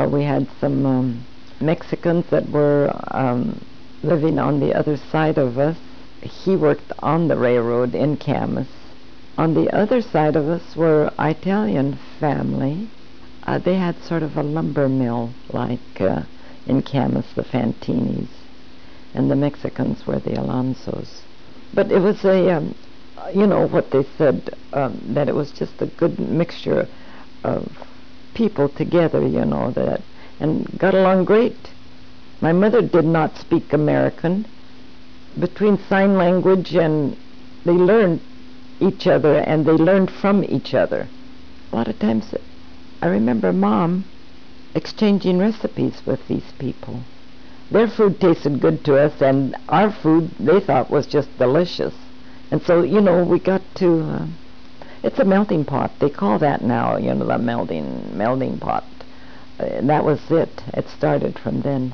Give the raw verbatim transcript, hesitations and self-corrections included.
we had some um, Mexicans that were um, living on the other side of us. He worked on the railroad in Camas. On the other side of us were Italian family. Uh, they had sort of a lumber mill like uh, in Camas, the Fantinis, and the Mexicans were the Alonsos. But it was a, um, you know, what they said, um, that it was just a good mixture of people together, you know, that, and got along great. My mother did not speak American. Between sign language and they learned each other and they learned from each other. A lot of times I remember Mom exchanging recipes with these people. Their food tasted good to us, and our food they thought was just delicious. And so, you know, we got to, uh, it's a melting pot. They call that now, you know, the melting, melting pot. Uh, that was it. It started from then.